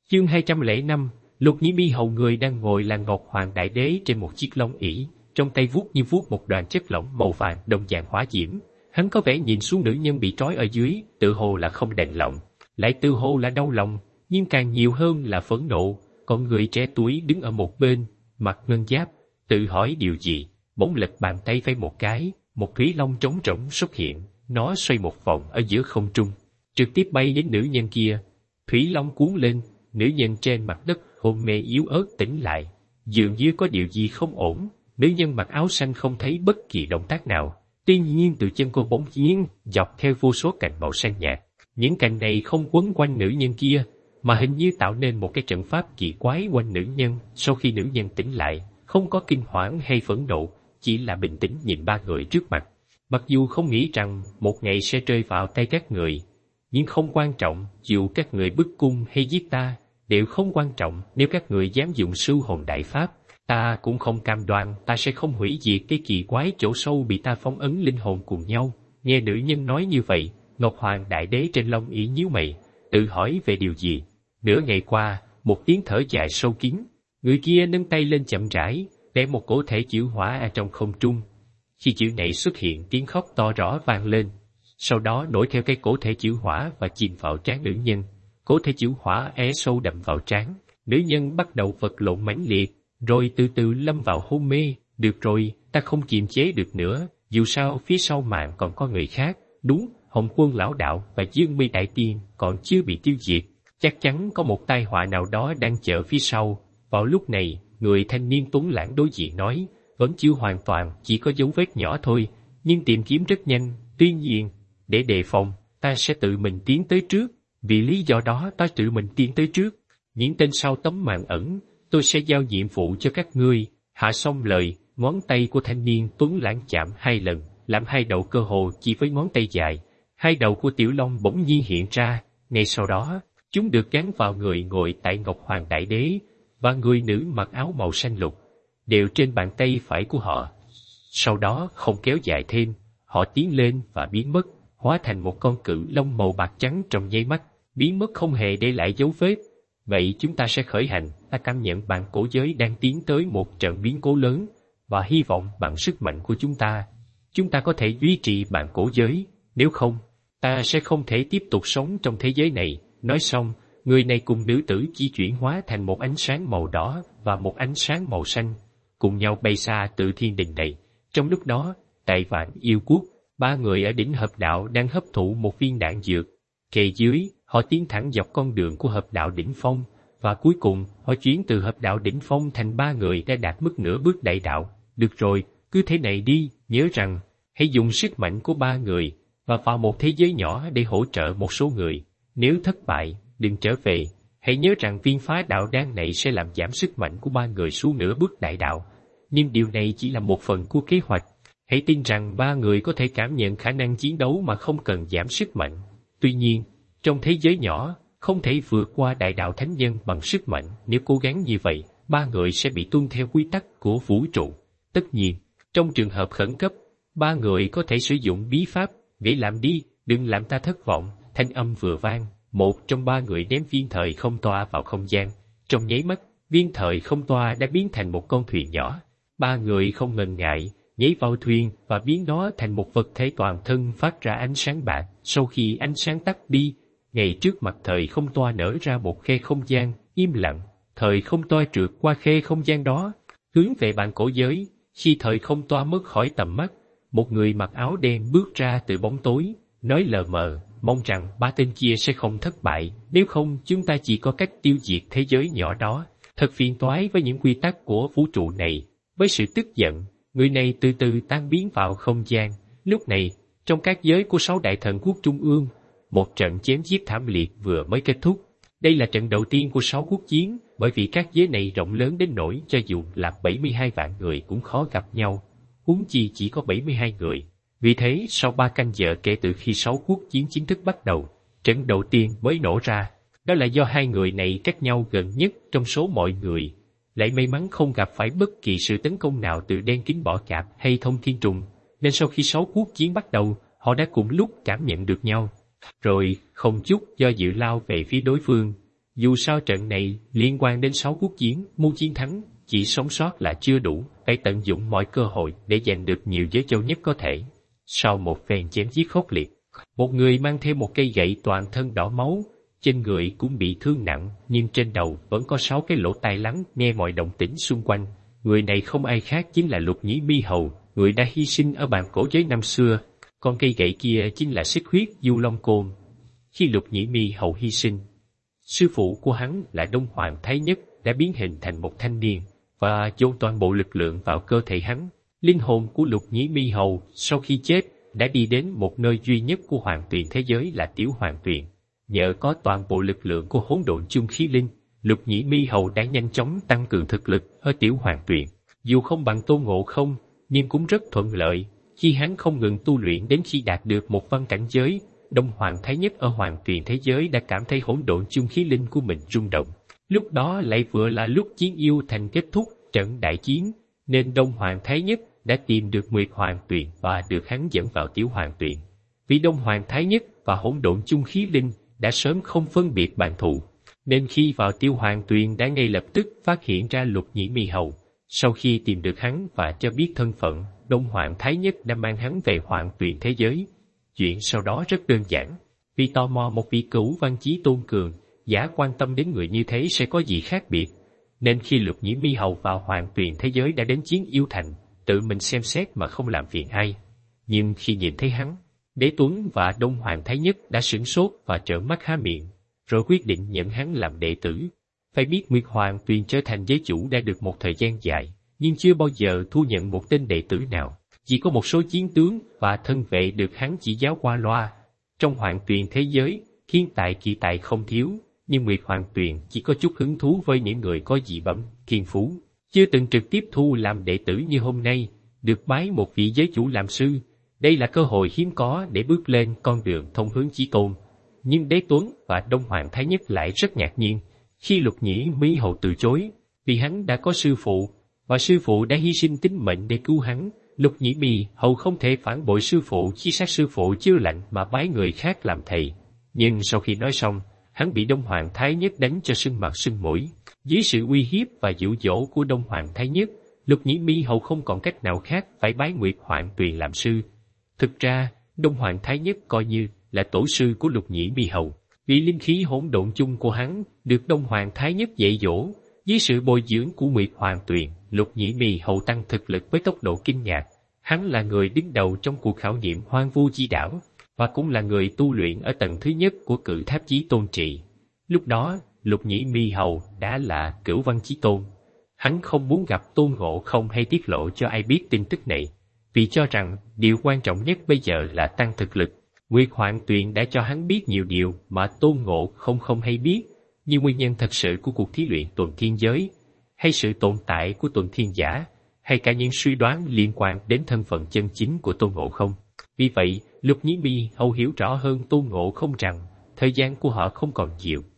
Chương 205, Lục Nhĩ Mi hầu người đang ngồi là Ngọc Hoàng Đại Đế trên một chiếc long ỷ, trong tay vuốt một đoàn chất lỏng màu vàng đồng dạng hỏa diễm. Hắn có vẻ nhìn xuống nữ nhân bị trói ở dưới, tự hồ là không đành lòng, lại tự hồ là đau lòng, nhưng càng nhiều hơn là phẫn nộ. Còn người trẻ tuổi đứng ở một bên, mặc ngân giáp, tự hỏi điều gì, bỗng lật bàn tay vẫy một cái, một thủy long trống rỗng xuất hiện, nó xoay một vòng ở giữa không trung, trực tiếp bay đến nữ nhân kia. Thủy long cuốn lên, nữ nhân trên mặt đất hôn mê yếu ớt tỉnh lại, dường như có điều gì không ổn. Nữ nhân mặc áo xanh không thấy bất kỳ động tác nào, tuy nhiên từ chân cô bỗng nhiên dọc theo vô số cành màu xanh nhạt. Những cành này không quấn quanh nữ nhân kia, mà hình như tạo nên một cái trận pháp kỳ quái quanh nữ nhân. Sau khi nữ nhân tỉnh lại, không có kinh hoảng hay phẫn nộ, chỉ là bình tĩnh nhìn ba người trước mặt. Mặc dù không nghĩ rằng một ngày sẽ rơi vào tay các người, nhưng không quan trọng, dù các người bức cung hay giết ta, đều không quan trọng. Nếu các người dám dùng Sưu Hồn Đại Pháp, ta cũng không cam đoan ta sẽ không hủy diệt cái kỳ quái chỗ sâu bị ta phong ấn linh hồn cùng nhau. Nghe nữ nhân nói như vậy, Ngọc Hoàng Đại Đế trên long ỷ nhíu mày, tự hỏi về điều gì. Nửa ngày qua, một tiếng thở dài sâu kín, người kia nâng tay lên chậm rãi, để một cổ thể chữ hỏa ở trong không trung. Khi chữ này xuất hiện, tiếng khóc to rõ vang lên, sau đó nổi theo cái cổ thể chữ hỏa và chìm vào trán nữ nhân. Cổ thể chữ hỏa é sâu đậm vào trán, nữ nhân bắt đầu vật lộn mãnh liệt, rồi từ từ lâm vào hôn mê. Được rồi, ta không kiềm chế được nữa, dù sao phía sau màn còn có người khác. Đúng, Hồng Quân Lão Đạo và Dương Mi Đại Tiên còn chưa bị tiêu diệt, chắc chắn có một tai họa nào đó đang chờ phía sau. Vào lúc này, người thanh niên tuấn lãng đối diện nói, vẫn chưa hoàn toàn, chỉ có dấu vết nhỏ thôi, nhưng tìm kiếm rất nhanh. Tuy nhiên, để đề phòng, ta sẽ tự mình tiến tới trước. Vì lý do đó ta tự mình tiến tới trước. Những tên sau tấm màn ẩn, tôi sẽ giao nhiệm vụ cho các ngươi. Hạ xong lời, ngón tay của thanh niên tuấn lãng chạm 2 lần, làm 2 đầu cơ hồ chỉ với ngón tay dài. 2 đầu của Tiểu Long bỗng nhiên hiện ra, ngay sau đó, chúng được gắn vào người ngồi tại Ngọc Hoàng Đại Đế và người nữ mặc áo màu xanh lục, đều trên bàn tay phải của họ. Sau đó không kéo dài thêm, họ tiến lên và biến mất, hóa thành một con cự long màu bạc trắng trong nháy mắt, biến mất không hề để lại dấu vết. Vậy chúng ta sẽ khởi hành. Ta cảm nhận bản cổ giới đang tiến tới một trận biến cố lớn, và hy vọng bằng sức mạnh của chúng ta có thể duy trì bản cổ giới. Nếu không, ta sẽ không thể tiếp tục sống trong thế giới này. Nói xong, người này cùng nữ tử chỉ chuyển hóa thành một ánh sáng màu đỏ và một ánh sáng màu xanh, cùng nhau bay xa từ thiên đình này. Trong lúc đó, tại Vạn Yêu Quốc, 3 người ở đỉnh Hợp Đạo đang hấp thụ một viên đạn dược. Kề dưới, họ tiến thẳng dọc con đường của Hợp Đạo đỉnh phong, và cuối cùng họ chuyển từ Hợp Đạo đỉnh phong thành 3 người đã đạt mức nửa bước đại đạo. Được rồi, cứ thế này đi, nhớ rằng hãy dùng sức mạnh của 3 người và vào một thế giới nhỏ để hỗ trợ một số người. Nếu thất bại, đừng trở về. Hãy nhớ rằng viên phá đạo đan này sẽ làm giảm sức mạnh của 3 người xuống nửa bước đại đạo. Nhưng điều này chỉ là một phần của kế hoạch. Hãy tin rằng 3 người có thể cảm nhận khả năng chiến đấu mà không cần giảm sức mạnh. Tuy nhiên, trong thế giới nhỏ, không thể vượt qua đại đạo thánh nhân bằng sức mạnh. Nếu cố gắng như vậy, 3 người sẽ bị tuân theo quy tắc của vũ trụ. Tất nhiên, trong trường hợp khẩn cấp, 3 người có thể sử dụng bí pháp. Vậy làm đi, đừng làm ta thất vọng. Thanh âm vừa vang, một trong 3 người ném viên thời không toa vào không gian. Trong nháy mắt, viên thời không toa đã biến thành một con thuyền nhỏ. 3 người không ngần ngại, nhảy vào thuyền và biến nó thành một vật thể toàn thân phát ra ánh sáng bạc. Sau khi ánh sáng tắt đi, ngay trước mặt thời không toa nở ra một khe không gian, im lặng. Thời không toa trượt qua khe không gian đó, hướng về bản cổ giới. Khi thời không toa mất khỏi tầm mắt, một người mặc áo đen bước ra từ bóng tối, nói lờ mờ, mong rằng 3 tên kia sẽ không thất bại, nếu không chúng ta chỉ có cách tiêu diệt thế giới nhỏ đó. Thật phiền toái với những quy tắc của vũ trụ này. Với sự tức giận, người này từ từ tan biến vào không gian. Lúc này, trong các giới của 6 đại thần quốc trung ương, một trận chém giết thảm liệt vừa mới kết thúc. Đây là trận đầu tiên của 6 quốc chiến, bởi vì các giới này rộng lớn đến nỗi cho dù là 72 vạn người cũng khó gặp nhau, huống chi chỉ có 72 người. Vì thế, sau 3 canh giờ kể từ khi 6 quốc chiến chính thức bắt đầu, trận đầu tiên mới nổ ra. Đó là do 2 người này cách nhau gần nhất trong số mọi người, lại may mắn không gặp phải bất kỳ sự tấn công nào từ đen kính bọ cạp hay thông thiên trùng, nên sau khi 6 quốc chiến bắt đầu, họ đã cùng lúc cảm nhận được nhau, rồi không chút do dự lao về phía đối phương. Dù sao trận này liên quan đến 6 quốc chiến, muốn chiến thắng, chỉ sống sót là chưa đủ, phải tận dụng mọi cơ hội để giành được nhiều giới châu nhất có thể. Sau một phen chém giết khốc liệt, một người mang theo một cây gậy toàn thân đỏ máu, trên người cũng bị thương nặng, nhưng trên đầu vẫn có 6 cái lỗ tai lắng nghe mọi động tĩnh xung quanh. Người này không ai khác chính là Lục Nhĩ Mi Hầu, người đã hy sinh ở bàn cổ giới năm xưa. Con cây gậy kia chính là Xích Huyết Du Long Côn. Khi Lục Nhĩ Mi Hầu hy sinh, sư phụ của hắn là Đông Hoàng Thái Nhất đã biến hình thành một thanh niên và dồn toàn bộ lực lượng vào cơ thể hắn. Linh hồn của Lục Nhĩ Mi Hầu sau khi chết đã đi đến một nơi duy nhất của Hoàng Tuyền thế giới là Tiểu Hoàng Tuyền. Nhờ có toàn bộ lực lượng của hỗn độn chung khí linh, Lục Nhĩ Mi Hầu đã nhanh chóng tăng cường thực lực ở Tiểu Hoàng Tuyền. Dù không bằng Tôn Ngộ Không, nhưng cũng rất thuận lợi, khi hắn không ngừng tu luyện đến khi đạt được một văn cảnh giới. Đông Hoàng Thái Nhất ở Hoàng Tuyền thế giới đã cảm thấy hỗn độn chung khí linh của mình rung động. Lúc đó lại vừa là lúc chiến yêu thành kết thúc trận đại chiến, nên Đông Hoàng Thái Nhất đã tìm được Nguyệt Hoàng Tuyền và được hắn dẫn vào Tiểu Hoàng Tuyền. Vì Đông Hoàng Thái Nhất và hỗn độn chung khí linh đã sớm không phân biệt bạn thù, nên khi vào Tiểu Hoàng Tuyền đã ngay lập tức phát hiện ra Lục Nhĩ Mi Hầu. Sau khi tìm được hắn và cho biết thân phận, Đông Hoàng Thái Nhất đã mang hắn về Hoàng Tuyền thế giới. Chuyện sau đó rất đơn giản, vì tò mò một vị cửu văn chí tôn cường, giả quan tâm đến người như thế sẽ có gì khác biệt, nên khi Lục Nhĩ Mi Hầu vào Hoàng Tuyền thế giới đã đến Chiến Yêu Thành, tự mình xem xét mà không làm phiền ai. Nhưng khi nhìn thấy hắn, Đế Tuấn và Đông Hoàng Thái Nhất đã sửng sốt và trợn mắt há miệng, rồi quyết định nhận hắn làm đệ tử. Phải biết Nguyệt Hoàng Tuyền trở thành giới chủ đã được một thời gian dài, nhưng chưa bao giờ thu nhận một tên đệ tử nào. Chỉ có một số chiến tướng và thân vệ được hắn chỉ giáo qua loa. Trong Hoàng Tuyền thế giới, thiên tài kỳ tài không thiếu, nhưng Nguyệt Hoàng Tuyền chỉ có chút hứng thú với những người có dị bẩm, thiên phú. Chưa từng trực tiếp thu làm đệ tử như hôm nay, được bái một vị giới chủ làm sư. Đây là cơ hội hiếm có để bước lên con đường thông hướng chí tôn. Nhưng Đế Tuấn và Đông Hoàng Thái Nhất lại rất ngạc nhiên khi Lục Nhĩ Mi Hầu từ chối, vì hắn đã có sư phụ, và sư phụ đã hy sinh tính mệnh để cứu hắn. Lục Nhĩ Mi Hầu không thể phản bội sư phụ khi sát sư phụ chưa lạnh mà bái người khác làm thầy. Nhưng sau khi nói xong, hắn bị Đông Hoàng Thái Nhất đánh cho sưng mặt sưng mũi. Dưới sự uy hiếp và dụ dỗ của Đông Hoàng Thái Nhất, Lục Nhĩ Mi Hầu không còn cách nào khác phải bái Nguyệt Hoàng Tuyền làm sư. Thực ra, Đông Hoàng Thái Nhất coi như là tổ sư của Lục Nhĩ Mi Hầu. Vì linh khí hỗn độn chung của hắn được Đông Hoàng Thái Nhất dạy dỗ, dưới sự bồi dưỡng của Nguyệt Hoàng Tuyền, Lục Nhĩ Mi Hầu tăng thực lực với tốc độ kinh ngạc. Hắn là người đứng đầu trong cuộc khảo nghiệm Hoang Vu Chi Đảo, và cũng là người tu luyện ở tầng thứ nhất của Cự Tháp Chí Tôn trị. Lúc đó, Lục Nhĩ Mi Hầu đã là Cửu Văn Chí Tôn. Hắn không muốn gặp Tôn Ngộ Không hay tiết lộ cho ai biết tin tức này, vì cho rằng điều quan trọng nhất bây giờ là tăng thực lực. Nguyệt Hoàng Tuyền đã cho hắn biết nhiều điều mà Tôn Ngộ Không không hay biết, như nguyên nhân thật sự của cuộc thí luyện tuần thiên giới, hay sự tồn tại của tuần thiên giả, hay cả những suy đoán liên quan đến thân phận chân chính của Tôn Ngộ Không. Vì vậy, Lục Nhĩ Mi Hầu hiểu rõ hơn Tôn Ngộ Không rằng thời gian của họ không còn nhiều.